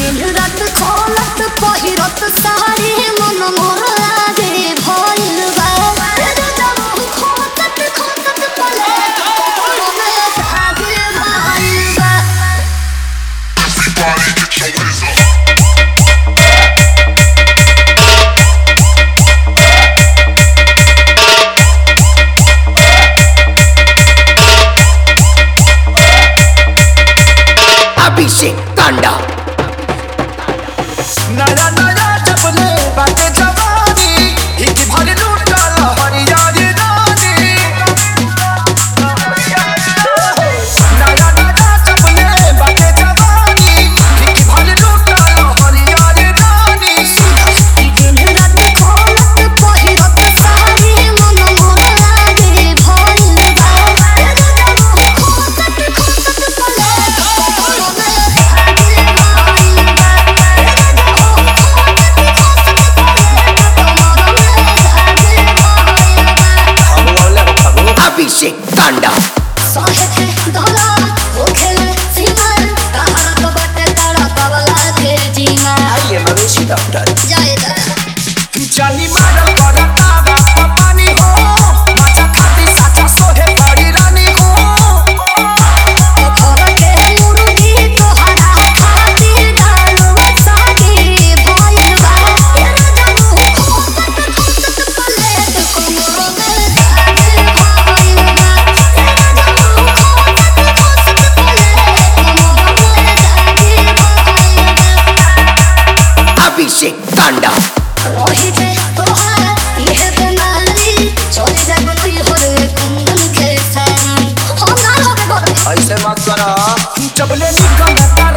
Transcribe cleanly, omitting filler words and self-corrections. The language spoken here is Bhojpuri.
रात खोलत पहिरत साड़ी मन मोर लागे भइल बा खोतत खोतत पले मन लागे भइल बा अभिषेक तांडा नया नया चपले बाटे जवानी हिकी भर लूटा लहरिया रे रानी नया नया चपले बाटे जवानी हिकी भर लूटा लहरिया रे रानी रात खोलत पहिरत साड़ी मन मोर लागे भइल बा खोतत खोतत पले मन लागे भइल बा अभिषेक तांडा साहे थे धोला वो खेले सीमर कहां तो बटे तारा पवला के जीमा ये मवेशी डॉक्टर जाएगा जानी मारल करता बाप पानी हो माचा खाती साचा सोहे बड़ी रानी हो खोल के मुर्गी तोहरा खाती डालो सागी भइल बा तेरा जानू खोतत खोतत पले कोमर में लागे भइल बा तेरा जानू खोतत खोतत पले कोमर में लागे भइल बा अभिषेक तांडा रोही जे तोहार ये बेमारी चले जाब तुई होरे कुंदन के सारी हो ना होबे बोल ऐसे मत करो जबले निकल